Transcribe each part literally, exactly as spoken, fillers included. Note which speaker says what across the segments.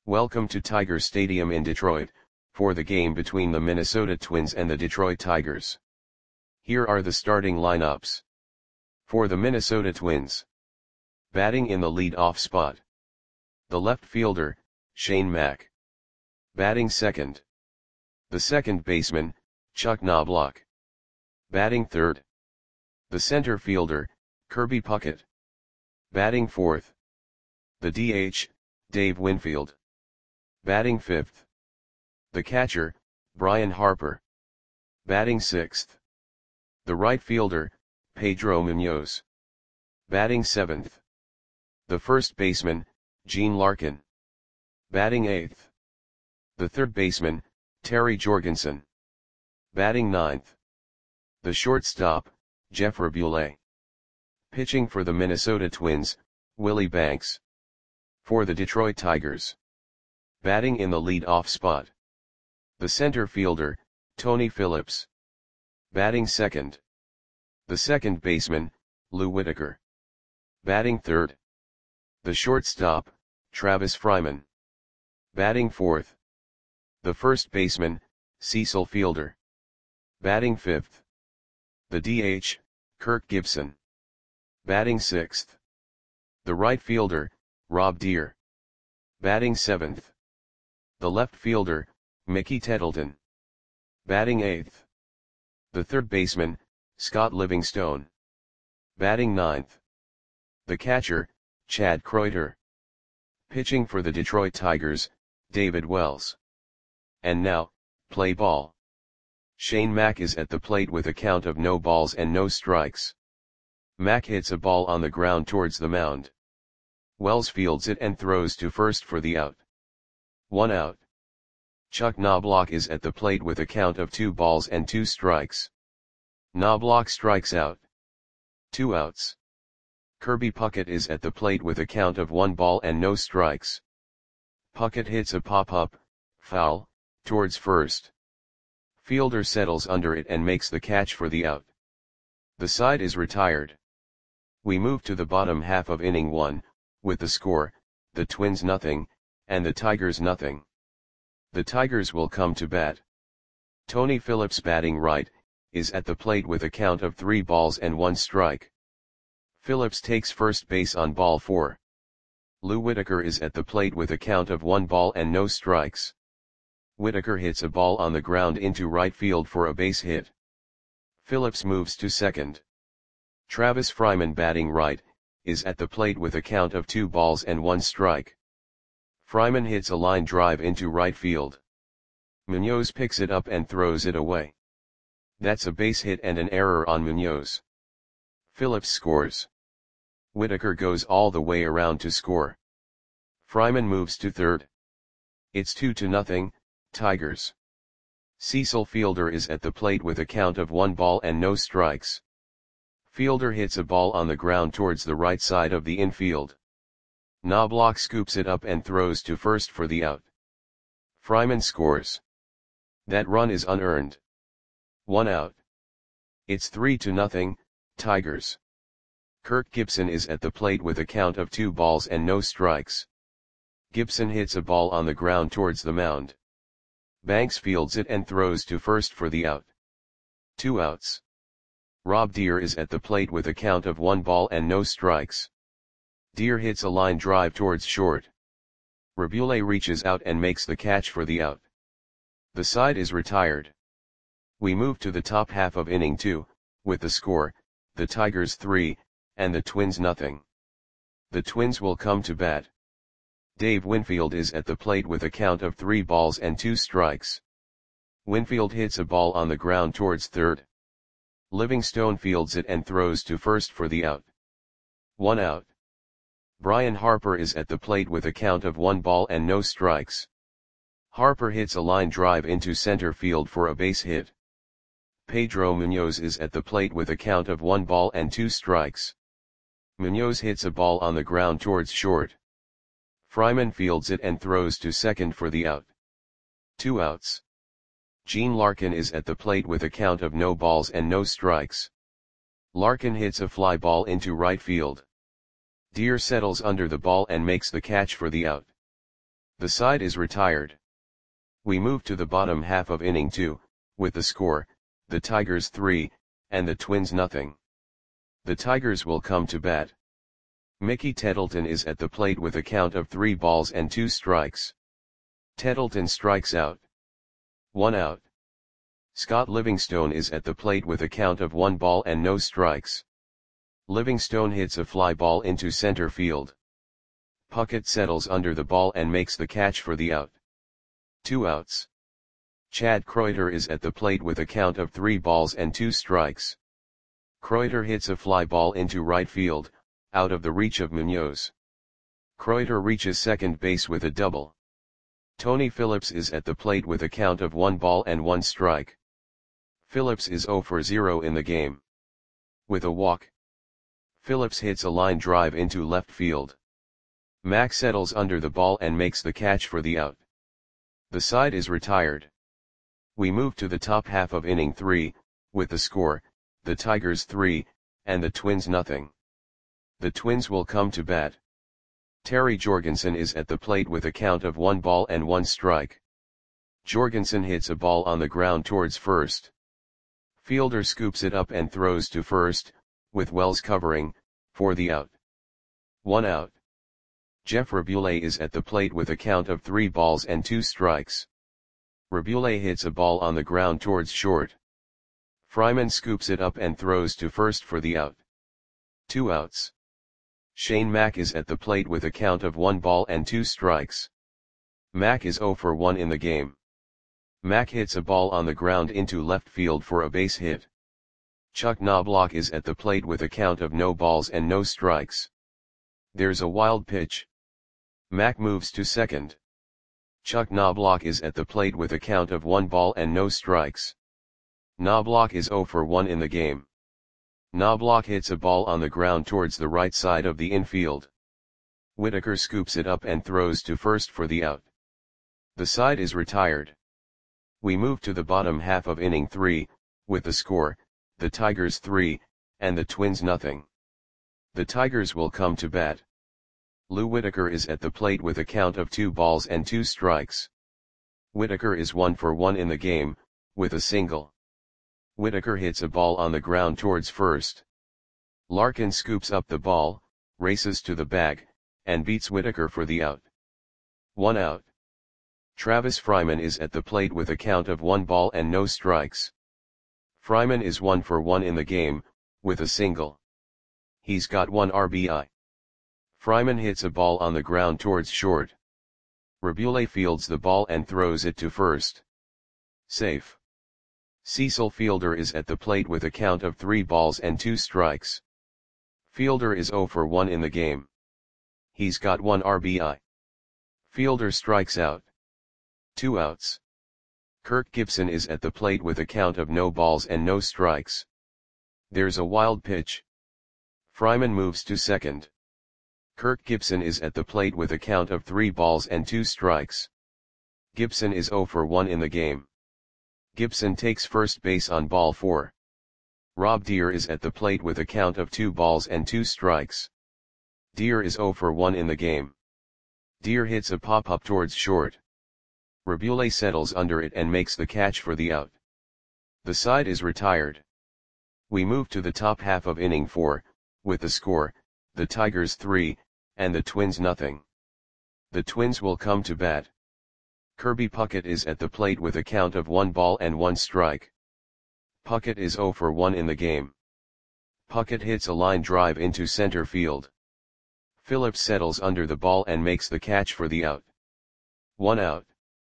Speaker 1: Welcome to Tiger Stadium in Detroit, for the game between the Minnesota Twins and the Detroit Tigers. Here are the starting lineups. For the Minnesota Twins. Batting in the lead-off spot. The left fielder, Shane Mack. Batting second. The second baseman, Chuck Knobloch. Batting third. The center fielder, Kirby Puckett. Batting fourth. The D H, Dave Winfield. Batting fifth. The catcher, Brian Harper. Batting sixth. The right fielder, Pedro Munoz. Batting seventh. The first baseman, Gene Larkin. Batting eighth. The third baseman, Terry Jorgensen. Batting ninth. The shortstop, Jeff Rabule. Pitching for the Minnesota Twins, Willie Banks. For the Detroit Tigers. Batting in the lead-off spot. The center fielder, Tony Phillips. Batting second. The second baseman, Lou Whitaker. Batting third. The shortstop, Travis Fryman. Batting fourth. The first baseman, Cecil Fielder. Batting fifth. The D H, Kirk Gibson. Batting sixth. The right fielder, Rob Deer. Batting seventh. The left fielder, Mickey Tettleton. Batting eighth. The third baseman, Scott Livingstone. Batting ninth. The catcher, Chad Kreuter. Pitching for the Detroit Tigers, David Wells. And now, play ball. Shane Mack is at the plate with a count of no balls and no strikes. Mack hits a ball on the ground towards the mound. Wells fields it and throws to first for the out. One out. Chuck Knobloch is at the plate with a count of two balls and two strikes. Knobloch strikes out. Two outs. Kirby Puckett is at the plate with a count of one ball and no strikes. Puckett hits a pop-up, foul, towards first. Fielder settles under it and makes the catch for the out. The side is retired. We move to the bottom half of inning one, with the score, the Twins nothing, and the Tigers nothing. The Tigers will come to bat. Tony Phillips batting right, is at the plate with a count of three balls and one strike. Phillips takes first base on ball four. Lou Whitaker is at the plate with a count of one ball and no strikes. Whitaker hits a ball on the ground into right field for a base hit. Phillips moves to second. Travis Fryman batting right, is at the plate with a count of two balls and one strike. Fryman hits a line drive into right field. Munoz picks it up and throws it away. That's a base hit and an error on Munoz. Phillips scores. Whitaker goes all the way around to score. Fryman moves to third. It's two to nothing, Tigers. Cecil Fielder is at the plate with a count of one ball and no strikes. Fielder hits a ball on the ground towards the right side of the infield. Knobloch scoops it up and throws to first for the out. Fryman scores. That run is unearned. One out. It's three to nothing, Tigers. Kirk Gibson is at the plate with a count of two balls and no strikes. Gibson hits a ball on the ground towards the mound. Banks fields it and throws to first for the out. Two outs. Rob Deer is at the plate with a count of one ball and no strikes. Deer hits a line drive towards short. Rabule reaches out and makes the catch for the out. The side is retired. We move to the top half of inning two, with the score, the Tigers three, and the Twins nothing. The Twins will come to bat. Dave Winfield is at the plate with a count of three balls and two strikes. Winfield hits a ball on the ground towards third. Livingstone fields it and throws to first for the out. One out. Brian Harper is at the plate with a count of one ball and no strikes. Harper hits a line drive into center field for a base hit. Pedro Munoz is at the plate with a count of one ball and two strikes. Munoz hits a ball on the ground towards short. Fryman fields it and throws to second for the out. Two outs. Gene Larkin is at the plate with a count of no balls and no strikes. Larkin hits a fly ball into right field. Deer settles under the ball and makes the catch for the out. The side is retired. We move to the bottom half of inning two, with the score, the Tigers three, and the Twins nothing. The Tigers will come to bat. Mickey Tettleton is at the plate with a count of three balls and two strikes. Tettleton strikes out. One out. Scott Livingstone is at the plate with a count of one ball and no strikes. Livingstone hits a fly ball into center field. Puckett settles under the ball and makes the catch for the out. Two outs. Chad Kreuter is at the plate with a count of three balls and two strikes. Kreuter hits a fly ball into right field, out of the reach of Munoz. Kreuter reaches second base with a double. Tony Phillips is at the plate with a count of one ball and one strike. Phillips is zero for zero in the game. With a walk, Phillips hits a line drive into left field. Mack settles under the ball and makes the catch for the out. The side is retired. We move to the top half of inning three, with the score, the Tigers three, and the Twins nothing. The Twins will come to bat. Terry Jorgensen is at the plate with a count of one ball and one strike. Jorgensen hits a ball on the ground towards first. Fielder scoops it up and throws to first, with Wells covering, for the out. One out. Jeff Rabule is at the plate with a count of three balls and two strikes. Rabule hits a ball on the ground towards short. Fryman scoops it up and throws to first for the out. Two outs. Shane Mack is at the plate with a count of one ball and two strikes. Mack is zero for one in the game. Mack hits a ball on the ground into left field for a base hit. Chuck Knobloch is at the plate with a count of no balls and no strikes. There's a wild pitch. Mack moves to second. Chuck Knobloch is at the plate with a count of one ball and no strikes. Knobloch is zero for one in the game. Knobloch hits a ball on the ground towards the right side of the infield. Whitaker scoops it up and throws to first for the out. The side is retired. We move to the bottom half of inning three, with the score, the Tigers three, and the Twins nothing. The Tigers will come to bat. Lou Whitaker is at the plate with a count of two balls and two strikes. Whitaker is one for one in the game, with a single. Whitaker hits a ball on the ground towards first. Larkin scoops up the ball, races to the bag, and beats Whitaker for the out. One out. Travis Fryman is at the plate with a count of one ball and no strikes. Fryman is one for one in the game, with a single. He's got one R B I. Fryman hits a ball on the ground towards short. Rabule fields the ball and throws it to first. Safe. Cecil Fielder is at the plate with a count of three balls and two strikes. Fielder is zero for one in the game. He's got one R B I. Fielder strikes out. Two outs. Kirk Gibson is at the plate with a count of no balls and no strikes. There's a wild pitch. Fryman moves to second. Kirk Gibson is at the plate with a count of three balls and two strikes. Gibson is zero for one in the game. Gibson takes first base on ball four. Rob Deer is at the plate with a count of two balls and two strikes. Deer is zero for one in the game. Deer hits a pop-up towards short. Rabule settles under it and makes the catch for the out. The side is retired. We move to the top half of inning four, with the score, the Tigers three, and the Twins nothing. The Twins will come to bat. Kirby Puckett is at the plate with a count of one ball and one strike. Puckett is zero for one in the game. Puckett hits a line drive into center field. Phillips settles under the ball and makes the catch for the out. One out.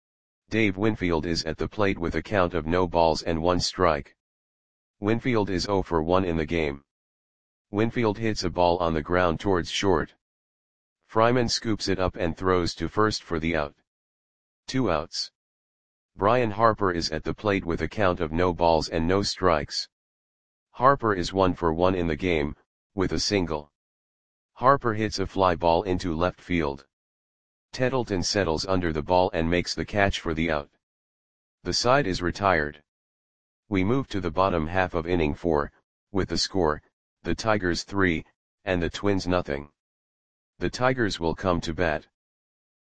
Speaker 1: Dave Winfield is at the plate with a count of no balls and one strike. Winfield is zero for one in the game. Winfield hits a ball on the ground towards short. Fryman scoops it up and throws to first for the out. Two outs. Brian Harper is at the plate with a count of no balls and no strikes. Harper is one for one in the game, with a single. Harper hits a fly ball into left field. Tettleton settles under the ball and makes the catch for the out. The side is retired. We move to the bottom half of inning four, with the score, the Tigers three, and the Twins nothing. The Tigers will come to bat.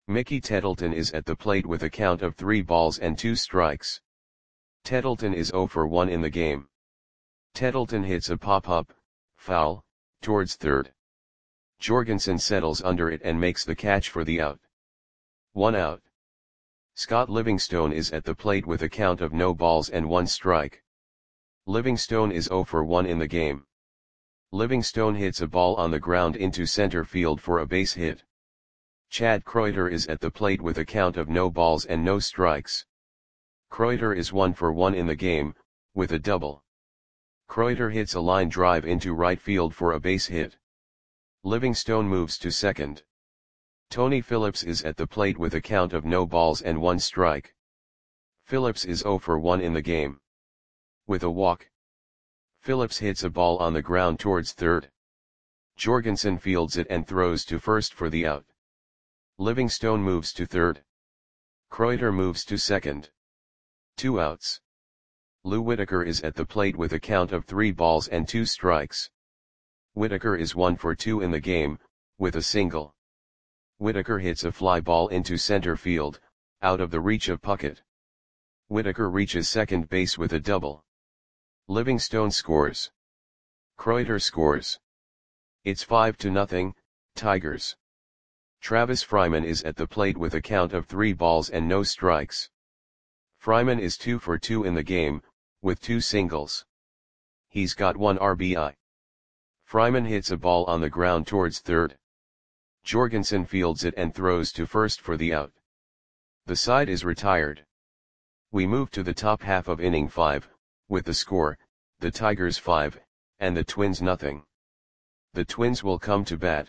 Speaker 1: Mickey Tettleton is at the plate with a count of three balls and two strikes. Tettleton is zero for one in the game. Tettleton hits a pop-up, foul, towards third. Jorgensen settles under it and makes the catch for the out. One out. Scott Livingstone is at the plate with a count of no balls and one strike. Livingstone is zero for one in the game. Livingstone hits a ball on the ground into center field for a base hit. Chad Kreuter is at the plate with a count of no balls and no strikes. Kreuter is one for one in the game, with a double. Kreuter hits a line drive into right field for a base hit. Livingstone moves to second. Tony Phillips is at the plate with a count of no balls and one strike. Phillips is zero for one in the game. With a walk, Phillips hits a ball on the ground towards third. Jorgensen fields it and throws to first for the out. Livingstone moves to third. Kreuter moves to second. Two outs. Lou Whitaker is at the plate with a count of three balls and two strikes. Whitaker is one for two in the game, with a single. Whitaker hits a fly ball into center field, out of the reach of Puckett. Whitaker reaches second base with a double. Livingstone scores. Kreuter scores. It's five to nothing, Tigers. Travis Fryman is at the plate with a count of three balls and no strikes. Fryman is two for two in the game, with two singles. He's got one R B I. Fryman hits a ball on the ground towards third. Jorgensen fields it and throws to first for the out. The side is retired. We move to the top half of inning five, with the score, the Tigers five, and the Twins nothing. The Twins will come to bat.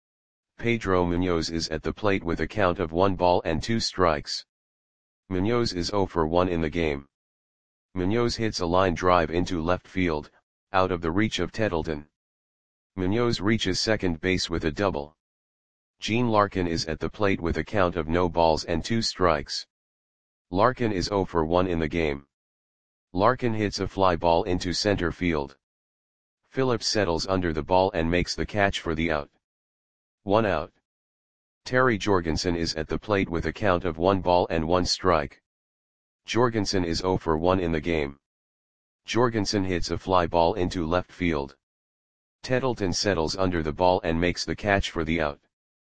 Speaker 1: Pedro Munoz is at the plate with a count of one ball and two strikes. Munoz is zero for one in the game. Munoz hits a line drive into left field, out of the reach of Tettleton. Munoz reaches second base with a double. Gene Larkin is at the plate with a count of no balls and two strikes. Larkin is zero for one in the game. Larkin hits a fly ball into center field. Phillips settles under the ball and makes the catch for the out. One out. Terry Jorgensen is at the plate with a count of one ball and one strike. Jorgensen is zero for one in the game. Jorgensen hits a fly ball into left field. Tettleton settles under the ball and makes the catch for the out.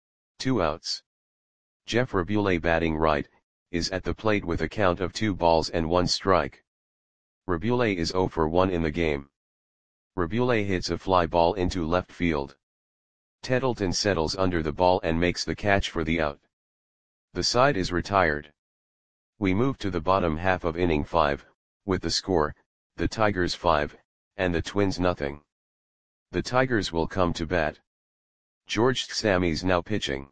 Speaker 1: Two outs. Jeff Rabule, batting right, is at the plate with a count of two balls and one strike. Rabule is zero for one in the game. Rabule hits a fly ball into left field. Tettleton settles under the ball and makes the catch for the out. The side is retired. We move to the bottom half of inning five, with the score, the Tigers five, and the Twins nothing. The Tigers will come to bat. George Sammy's now pitching.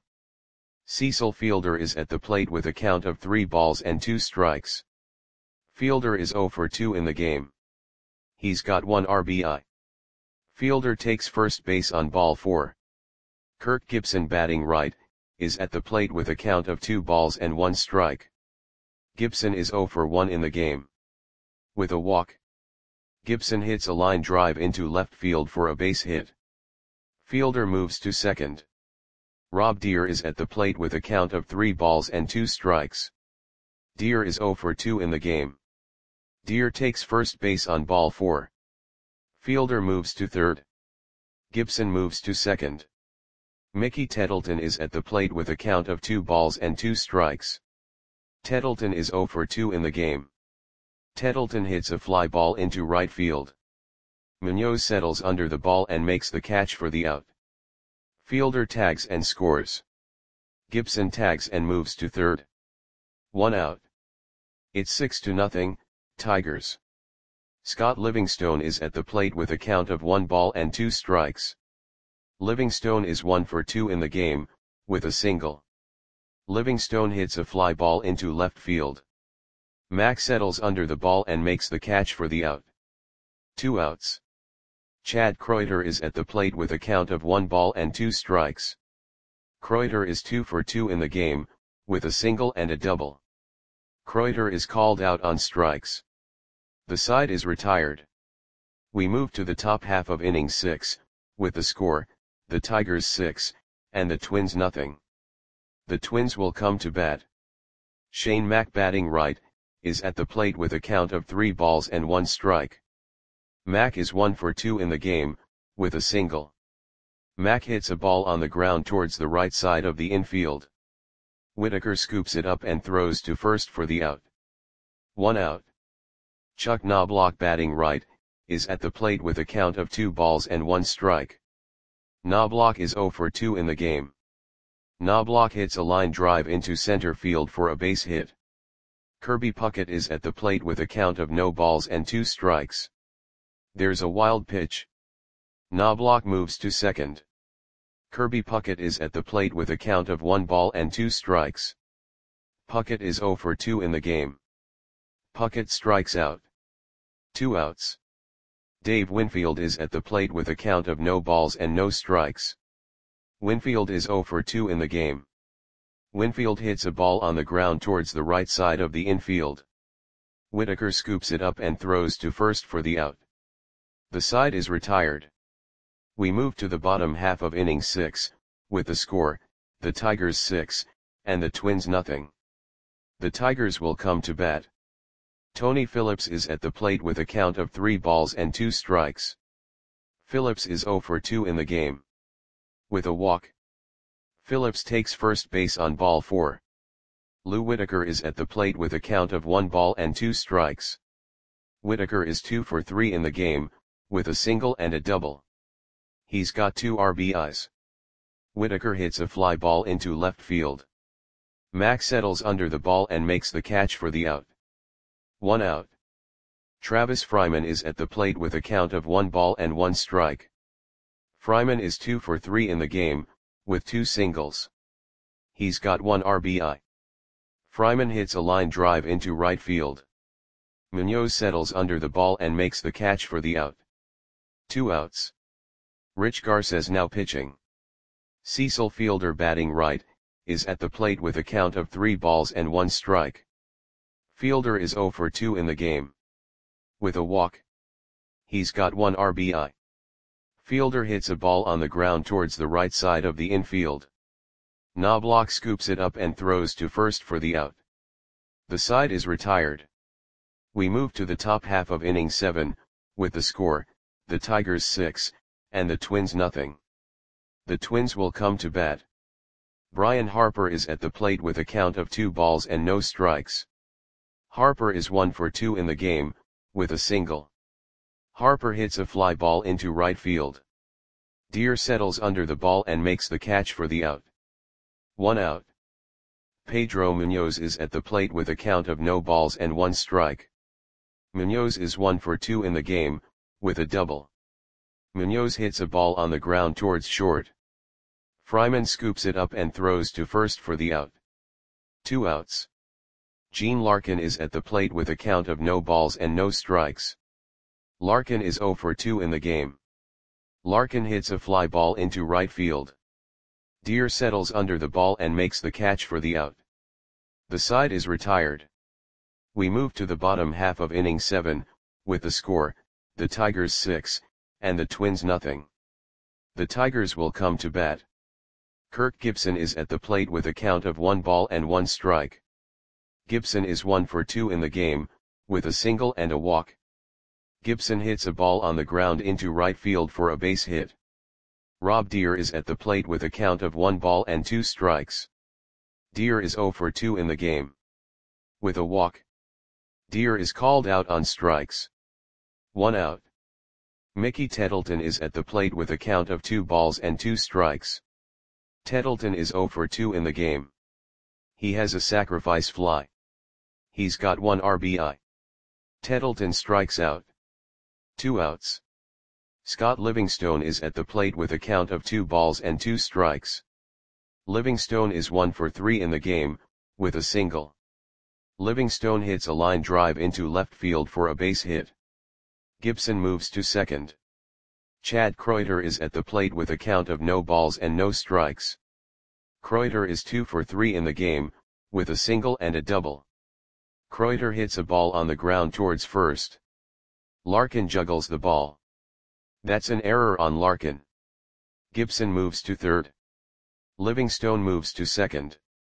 Speaker 1: Cecil Fielder is at the plate with a count of three balls and two strikes. Fielder is zero for two in the game. He's got one R B I. Fielder takes first base on ball four. Kirk Gibson, batting right, is at the plate with a count of two balls and one strike. Gibson is zero for one in the game. With a walk, Gibson hits a line drive into left field for a base hit. Fielder moves to second. Rob Deere is at the plate with a count of three balls and two strikes. Deere is zero for two in the game. Deere takes first base on ball four. Fielder moves to third. Gibson moves to second. Mickey Tettleton is at the plate with a count of two balls and two strikes. Tettleton is zero for two in the game. Tettleton hits a fly ball into right field. Munoz settles under the ball and makes the catch for the out. Fielder tags and scores. Gibson tags and moves to third. One out. It's six to nothing, Tigers. Scott Livingstone is at the plate with a count of one ball and two strikes. Livingstone is one for two in the game, with a single. Livingstone hits a fly ball into left field. Mack settles under the ball and makes the catch for the out. Two outs. Chad Kreuter is at the plate with a count of one ball and two strikes. Kreuter is two for two in the game, with a single and a double. Kreuter is called out on strikes. The side is retired. We move to the top half of inning six, with the score, the Tigers six, and the Twins nothing. The Twins will come to bat. Shane Mack batting right, is at the plate with a count of three balls and one strike. Mack is one for two in the game, with a single. Mack hits a ball on the ground towards the right side of the infield. Whitaker scoops it up and throws to first for the out. One out. Chuck Knobloch batting right, is at the plate with a count of two balls and one strike. Knobloch is zero for two in the game. Knobloch hits a line drive into center field for a base hit. Kirby Puckett is at the plate with a count of no balls and two strikes. There's a wild pitch. Knobloch moves to second. Kirby Puckett is at the plate with a count of one ball and two strikes. Puckett is zero for two in the game. Puckett strikes out. Two outs. Dave Winfield is at the plate with a count of no balls and no strikes. Winfield is zero for two in the game. Winfield hits a ball on the ground towards the right side of the infield. Whitaker scoops it up and throws to first for the out. The side is retired. We move to the bottom half of inning six, with the score, the Tigers six, and the Twins nothing. The Tigers will come to bat. Tony Phillips is at the plate with a count of three balls and two strikes. Phillips is zero for two in the game. With a walk. Phillips takes first base on ball four. Lou Whitaker is at the plate with a count of one ball and two strikes. Whitaker is two for three in the game, with a single and a double. He's got two R B Is. Whitaker hits a fly ball into left field. Mack settles under the ball and makes the catch for the out. One out. Travis Fryman is at the plate with a count of one ball and one strike. Fryman is two for three in the game, with two singles. He's got one R B I. Fryman hits a line drive into right field. Munoz settles under the ball and makes the catch for the out. Two outs. Rich Garces now pitching. Cecil Fielder batting right, is at the plate with a count of three balls and one strike. Fielder is zero for two in the game. With a walk. He's got one R B I. Fielder hits a ball on the ground towards the right side of the infield. Knobloch scoops it up and throws to first for the out. The side is retired. We move to the top half of inning seven, with the score, the Tigers six, and the Twins nothing. The Twins will come to bat. Brian Harper is at the plate with a count of two balls and no strikes. Harper is one for two in the game, with a single. Harper hits a fly ball into right field. Deer settles under the ball and makes the catch for the out. One out. Pedro Munoz is at the plate with a count of no balls and one strike. Munoz is one for two in the game, with a double. Munoz hits a ball on the ground towards short. Fryman scoops it up and throws to first for the out. Two outs. Gene Larkin is at the plate with a count of no balls and no strikes. Larkin is zero for two in the game. Larkin hits a fly ball into right field. Deer settles under the ball and makes the catch for the out. The side is retired. We move to the bottom half of inning seven, with the score, the Tigers six, and the Twins nothing. The Tigers will come to bat. Kirk Gibson is at the plate with a count of one ball and one strike. Gibson is one for two in the game, with a single and a walk. Gibson hits a ball on the ground into right field for a base hit. Rob Deer is at the plate with a count of one ball and two strikes. Deer is zero for two in the game. With a walk. Deer is called out on strikes. One out. Mickey Tettleton is at the plate with a count of two balls and two strikes. Tettleton is zero for two in the game. He has a sacrifice fly. He's got one R B I. Tettleton strikes out. Two outs. Scott Livingstone is at the plate with a count of two balls and two strikes. Livingstone is one for three in the game, with a single. Livingstone hits a line drive into left field for a base hit. Gibson moves to second. Chad Kreuter is at the plate with a count of no balls and no strikes. Kreuter is two for three in the game, with a single and a double. Kreuter hits a ball on the ground towards first. Larkin juggles the ball. That's an error on Larkin. Gibson moves to third. Livingstone moves to second.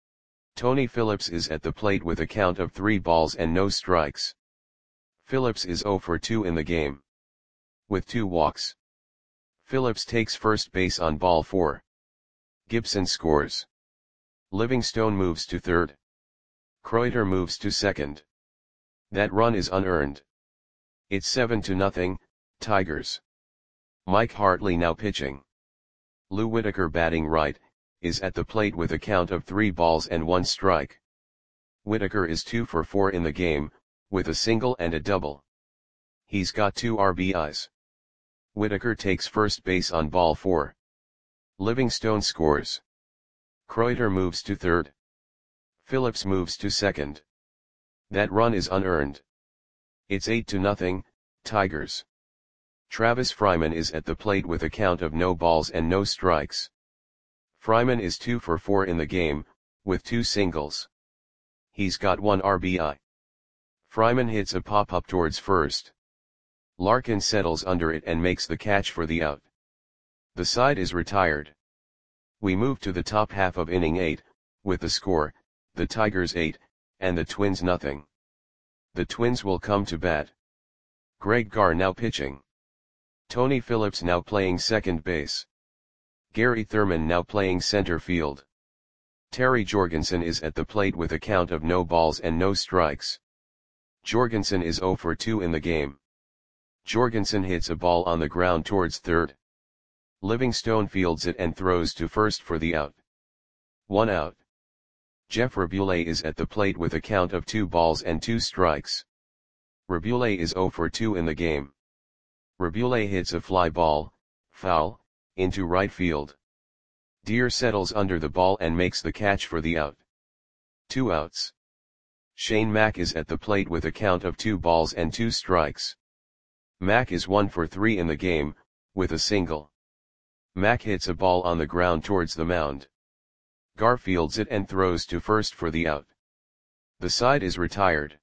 Speaker 1: Tony Phillips is at the plate with a count of three balls and no strikes. Phillips is zero for two in the game. With two walks. Phillips takes first base on ball four. Gibson scores. Livingstone moves to third. Kreuter moves to second. That run is unearned. It's seven to nothing, Tigers. Mike Hartley now pitching. Lou Whitaker batting right, is at the plate with a count of three balls and one strike. Whitaker is two for four in the game, with a single and a double. He's got two R B Is. Whitaker takes first base on ball four. Livingstone scores. Kreuter moves to third. Phillips moves to second. That run is unearned. It's eight to nothing, Tigers. Travis Fryman is at the plate with a count of no balls and no strikes. Fryman is two for four in the game, with two singles. He's got one R B I. Fryman hits a pop-up towards first. Larkin settles under it and makes the catch for the out. The side is retired. We move to the top half of inning eight, with the score, the Tigers eight, and the Twins nothing. The Twins will come to bat. Greg Garr now pitching. Tony Phillips now playing second base. Gary Thurman now playing center field. Terry Jorgensen is at the plate with a count of no balls and no strikes. Jorgensen is zero for two in the game. Jorgensen hits a ball on the ground towards third. Livingstone fields it and throws to first for the out. One out. Jeff Rabule is at the plate with a count of two balls and two strikes. Rabule is zero for two in the game. Rabule hits a fly ball, foul, into right field. Deer settles under the ball and makes the catch for the out. Two outs. Shane Mack is at the plate with a count of two balls and two strikes. Mack is one for three in the game, with a single. Mack hits a ball on the ground towards the mound. Garr fields it and throws to first for the out. The side is retired.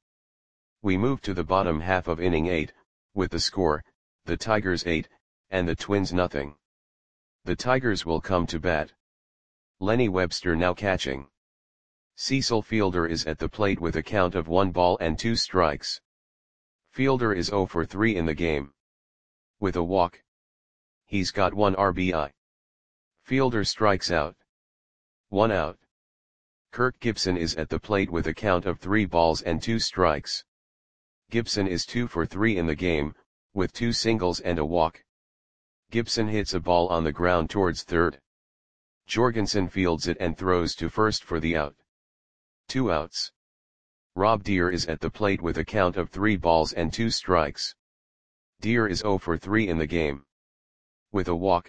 Speaker 1: We move to the bottom half of inning eight, with the score, the Tigers eight, and the Twins nothing. The Tigers will come to bat. Lenny Webster now catching. Cecil Fielder is at the plate with a count of one ball and two strikes. Fielder is zero for three in the game. With a walk. He's got one R B I. Fielder strikes out. One out. Kirk Gibson is at the plate with a count of three balls and two strikes. Gibson is two for three in the game, with two singles and a walk. Gibson hits a ball on the ground towards third. Jorgensen fields it and throws to first for the out. Two outs. Rob Deer is at the plate with a count of three balls and two strikes. Deer is zero for three in the game. With a walk.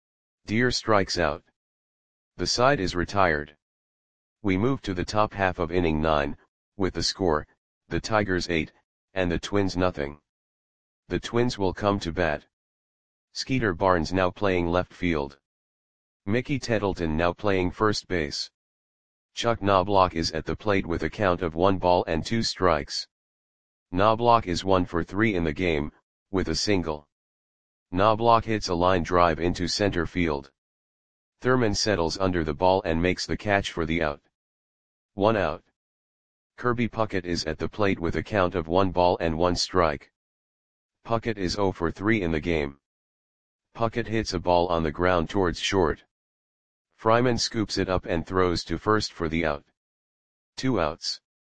Speaker 1: Deer strikes out. The side is retired. We move to the top half of inning nine, with the score, the Tigers eight, and the Twins nothing. The Twins will come to bat. Skeeter Barnes now playing left field. Mickey Tettleton now playing first base. Chuck Knobloch is at the plate with a count of one ball and two strikes. Knobloch is one for three in the game, with a single. Knobloch hits a line drive into center field. Thurman settles under the ball and makes the catch for the out. One out. Kirby Puckett is at the plate with a count of one ball and one strike. Puckett is zero for three in the game. Puckett hits a ball on the ground towards short. Fryman scoops it up and throws to first for the out. Two outs.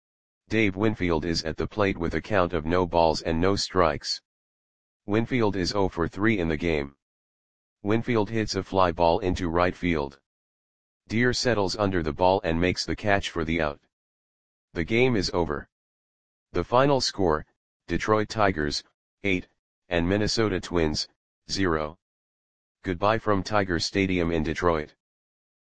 Speaker 1: Dave Winfield is at the plate with a count of no balls and no strikes. Winfield is zero for three in the game. Winfield hits a fly ball into right field. Deer settles under the ball and makes the catch for the out. The game is over. The final score, Detroit Tigers, eight, and Minnesota Twins, zero. Goodbye from Tiger Stadium in Detroit.